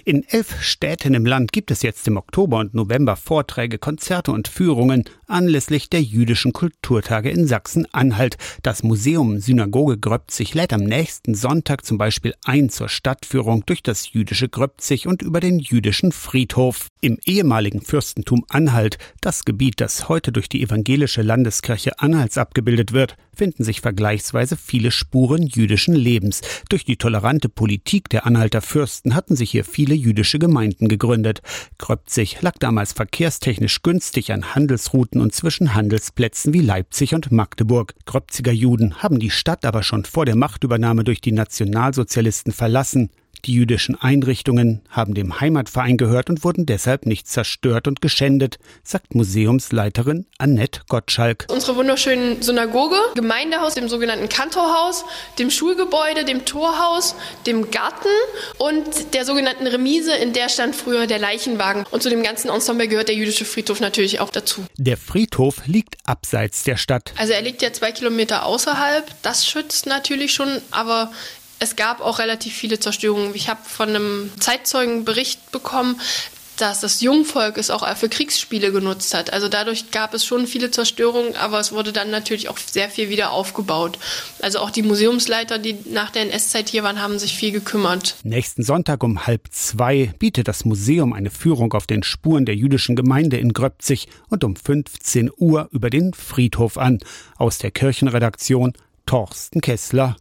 In 11 Städten im Land gibt es jetzt im Oktober und November Vorträge, Konzerte und Führungen anlässlich der jüdischen Kulturtage in Sachsen-Anhalt. Das Museum Synagoge Gröbzig lädt am nächsten Sonntag zum Beispiel ein zur Stadtführung durch das jüdische Gröbzig und über den jüdischen Friedhof. Im ehemaligen Fürstentum Anhalt, das Gebiet, das heute durch die evangelische Landeskirche Anhalts abgebildet wird, finden sich vergleichsweise viele Spuren jüdischen Lebens. Durch die tolerante Politik der Anhalter Fürsten hatten sich hier viele jüdische Gemeinden gegründet. Gröbzig lag damals verkehrstechnisch günstig an Handelsrouten und zwischen Handelsplätzen wie Leipzig und Magdeburg. Gröbziger Juden haben die Stadt aber schon vor der Machtübernahme durch die Nationalsozialisten verlassen. Die jüdischen Einrichtungen haben dem Heimatverein gehört und wurden deshalb nicht zerstört und geschändet, sagt Museumsleiterin Annette Gottschalk. Unsere wunderschöne Synagoge, Gemeindehaus, dem sogenannten Kantorhaus, dem Schulgebäude, dem Torhaus, dem Garten und der sogenannten Remise, in der stand früher der Leichenwagen. Und zu dem ganzen Ensemble gehört der jüdische Friedhof natürlich auch dazu. Der Friedhof liegt abseits der Stadt. Also er liegt ja 2 Kilometer außerhalb. Das schützt natürlich schon, aber es gab auch relativ viele Zerstörungen. Ich habe von einem Zeitzeugen Bericht bekommen, dass das Jungvolk es auch für Kriegsspiele genutzt hat. Also dadurch gab es schon viele Zerstörungen, aber es wurde dann natürlich auch sehr viel wieder aufgebaut. Also auch die Museumsleiter, die nach der NS-Zeit hier waren, haben sich viel gekümmert. Nächsten Sonntag um 13:30 bietet das Museum eine Führung auf den Spuren der jüdischen Gemeinde in Gröbzig und um 15 Uhr über den Friedhof an. Aus der Kirchenredaktion Torsten Kessler.